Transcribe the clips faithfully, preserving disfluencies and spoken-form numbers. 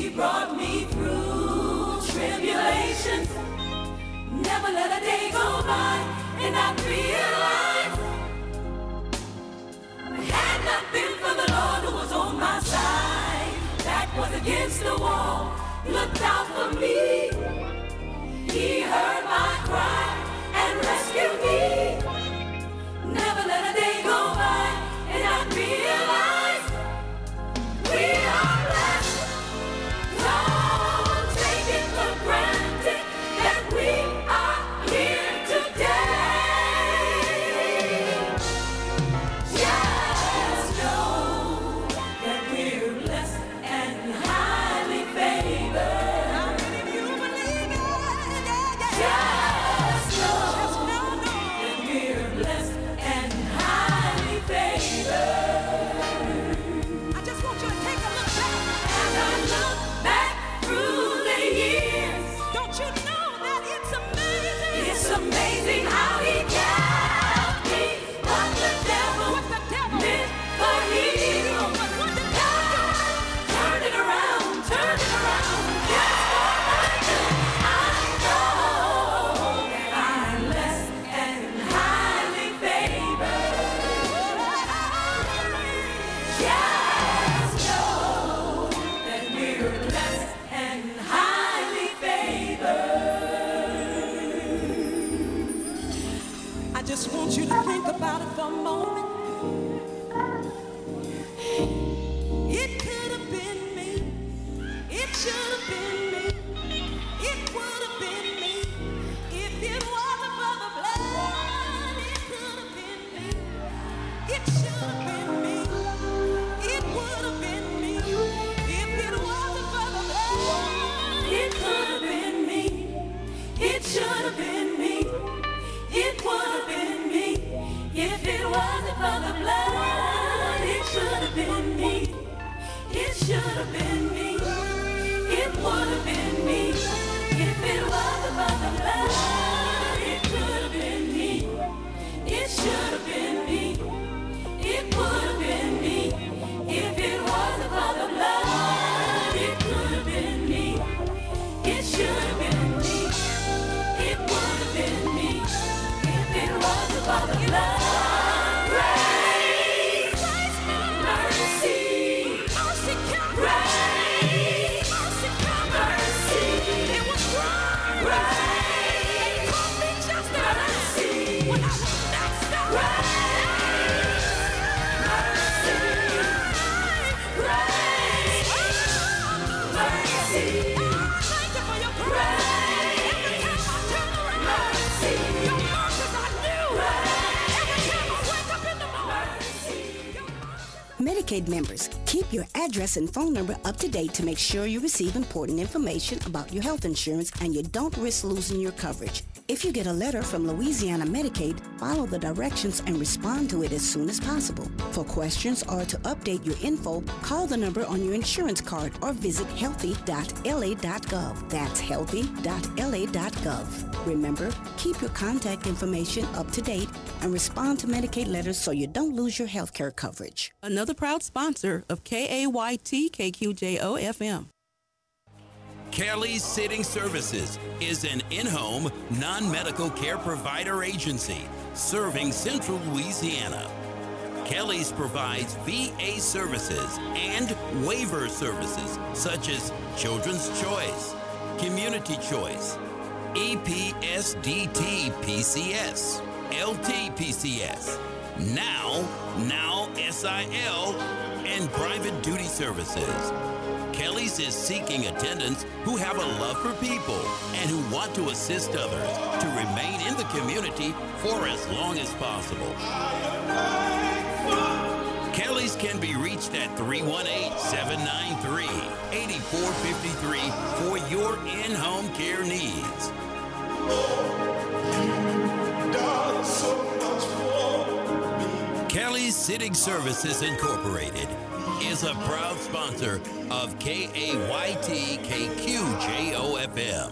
He brought me through tribulations. Never let a day go by and I realized had not been for the Lord who was on my side, back was against the wall, looked out for me. He heard my cry and rescued me. Never let a day go by and I realized we are blessed. Don't take it for granted that we are here today. Just know that we're blessed and highly favored. How many of you believe it? Just know that we're blessed and highly favored. I just want you to take a look back. As I look back through the years, don't you know that it's amazing? It's amazing how he kept me. What the devil, what the devil meant for evil. What, what the devil do? Turn it around, turn it around. Just for my good. I know that I'm blessed and highly favored. Just know that we're blessed and highly favored. I just want you to think about it for a moment. It could have been me. It should have been me. It would have been me. If it wasn't for the blood, it could have been me. It should have been me. It would have been me. If it wasn't for the blood, it could have been me. It should have been me. It would have been me. If it wasn't for the blood, it should have been me. It should have been me. It would have been me. If it wasn't for the blood, it could have been me. It should have been me. It would have been me. If it wasn't for the blood, it could have been me. It should have been me. It would have been me. If it wasn't for the blood. Grace, mercy, mercy, grace, mercy, mercy. It was grace. It cost me just a mercy when I was messed up. Grace, mercy, mercy. Oh, thank you for your grace. Every time I turn around, mercy. Your mercies are new. Every time I wake up in the morning, your mercies are Medicaid members, keep your address and phone number up to date to make sure you receive important information about your health insurance and you don't risk losing your coverage. If you get a letter from Louisiana Medicaid, follow the directions and respond to it as soon as possible. For questions or to update your info, call the number on your insurance card or visit healthy dot L A dot gov. That's healthy dot L A dot gov. Remember, keep your contact information up to date and respond to Medicaid letters so you don't lose your health care coverage. Another proud sponsor of K A Y T K Q J O F M. Kelly's Sitting Services is an in-home, non-medical care provider agency serving Central Louisiana. Kelly's provides V A services and waiver services such as Children's Choice, Community Choice, E P S D T P C S, L T P C S, Now, Now S I L, and private duty services. Kelly's is seeking attendants who have a love for people and who want to assist others to remain in the community for as long as possible. Kelly's can be reached at three one eight, seven nine three, eight four five three for your in-home care needs. Kelly's Sitting Services Incorporated is a proud sponsor of K A Y T K Q J O F M.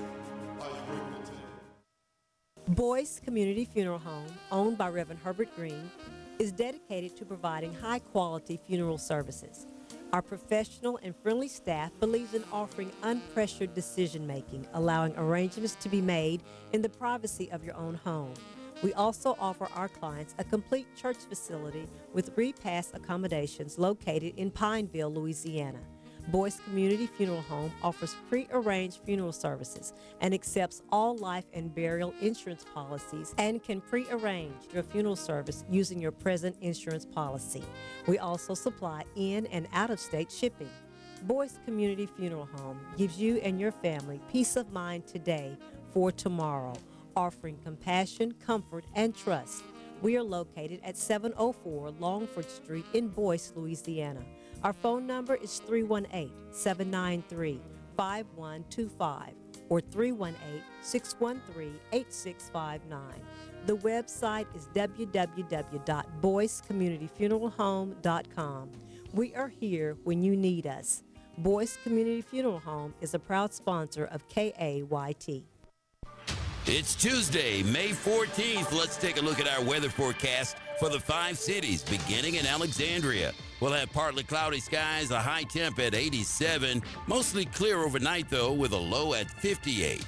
Boyce Community Funeral Home, owned by Reverend Herbert Green, is dedicated to providing high-quality funeral services. Our professional and friendly staff believes in offering unpressured decision making, allowing arrangements to be made in the privacy of your own home. We also offer our clients a complete church facility with repast accommodations located in Pineville, Louisiana. Boyce Community Funeral Home offers pre-arranged funeral services and accepts all life and burial insurance policies and can pre-arrange your funeral service using your present insurance policy. We also supply in and out-of-state shipping. Boyce Community Funeral Home gives you and your family peace of mind today for tomorrow, offering compassion, comfort, and trust. We are located at seven oh four Longford Street in Boyce, Louisiana. Our phone number is three one eight, seven nine three, five one two five or three one eight, six one three, eight six five nine. The website is w w w dot boyce community funeral home dot com. We are here when you need us. Boyce Community Funeral Home is a proud sponsor of K A Y T. It's Tuesday, May fourteenth. Let's take a look at our weather forecast for the five cities, beginning in Alexandria. We'll have partly cloudy skies, a high temp at eighty-seven. Mostly clear overnight, though, with a low at fifty-eight.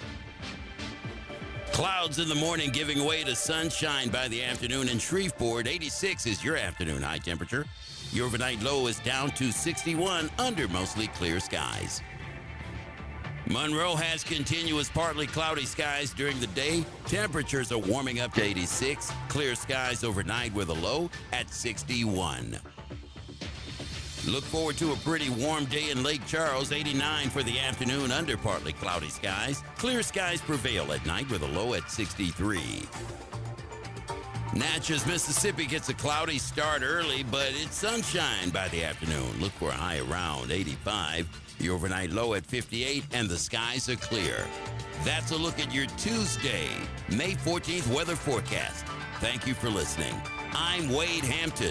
Clouds in the morning giving way to sunshine by the afternoon in Shreveport. eighty-six is your afternoon high temperature. Your overnight low is down to sixty-one under mostly clear skies. Monroe has continuous partly cloudy skies during the day. Temperatures are warming up to eighty-six. Clear skies overnight with a low at sixty-one. Look forward to a pretty warm day in Lake Charles. eighty-nine for the afternoon under partly cloudy skies. Clear skies prevail at night with a low at sixty-three. Natchez, Mississippi gets a cloudy start early, but it's sunshine by the afternoon. Look for a high around eighty-five. Your overnight low at fifty-eight, and the skies are clear. That's a look at your Tuesday, May fourteenth weather forecast. Thank you for listening. I'm Wade Hampton.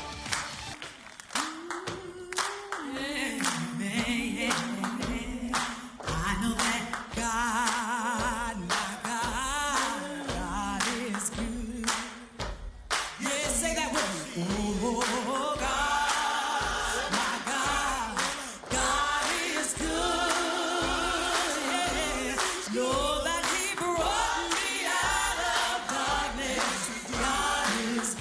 I know that God, my God, God is good. Yeah, say that with me. Oh, God, my God, God is good. Yeah, know that He brought me out of darkness. God is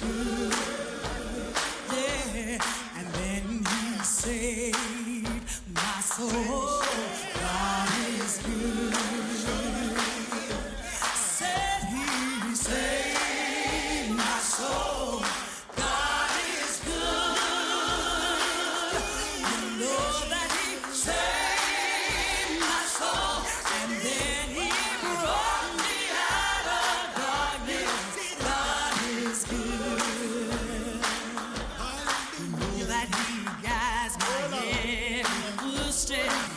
good. Yeah, and then He saved my soul. God is good. Said He saved my soul. God is good. You know that He saved my soul, and then He brought me out of darkness. God is good. You know that He guides my every footstep.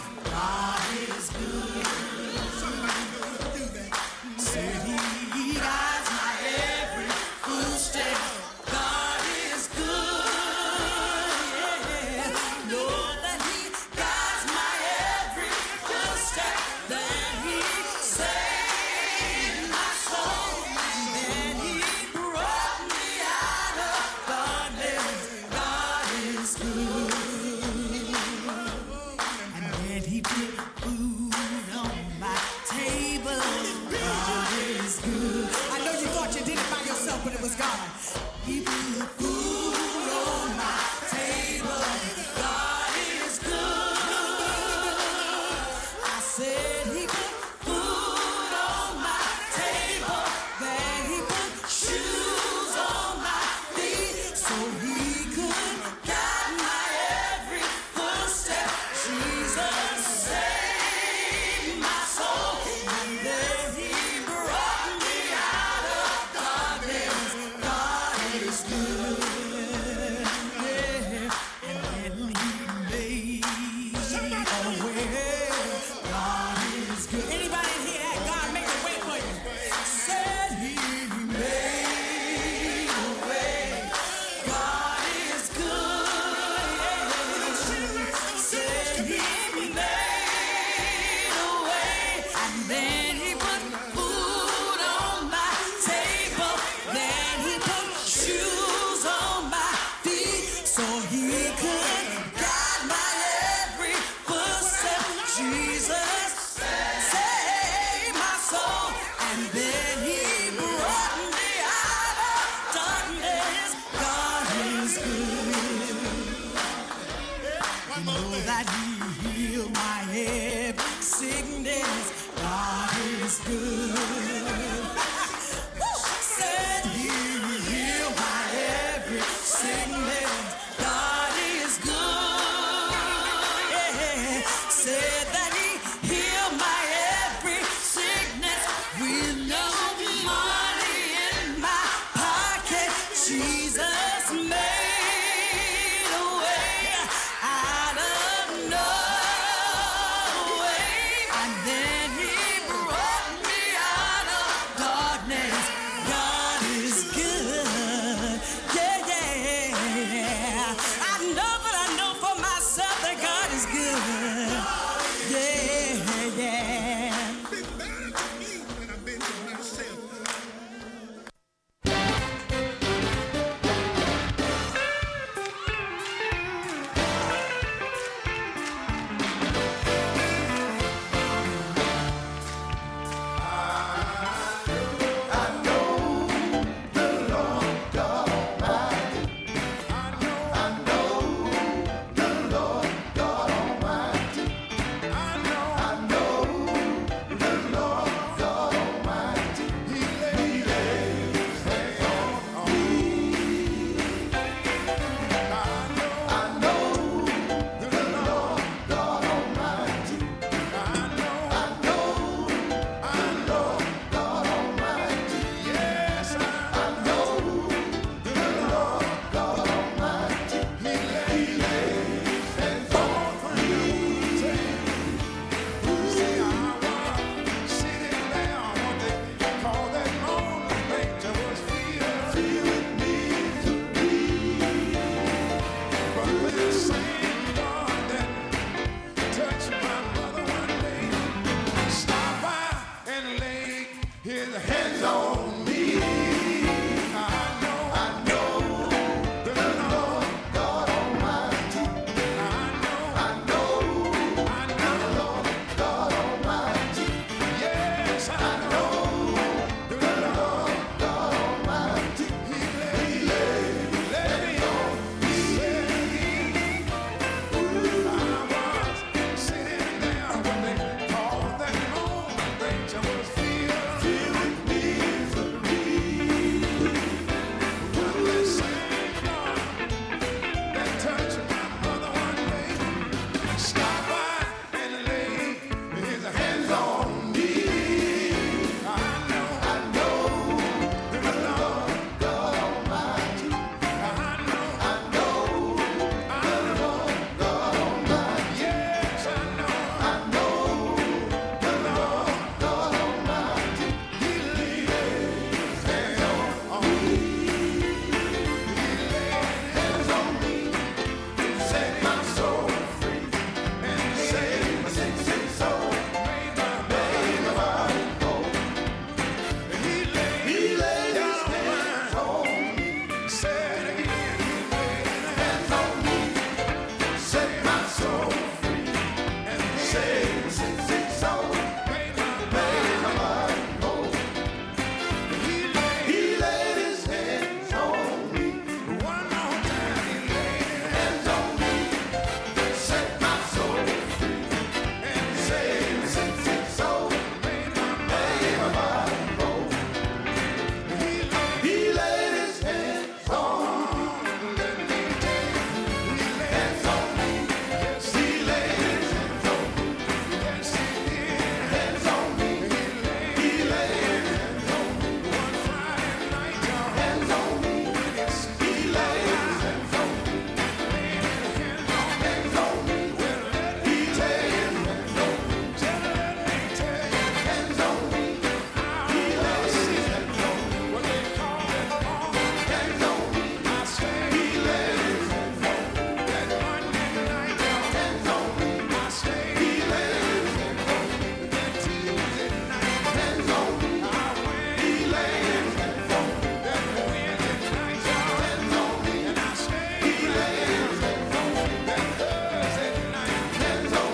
that he healed my every sickness. God is good. Said he healed my every sickness. God is good. Yeah. Said that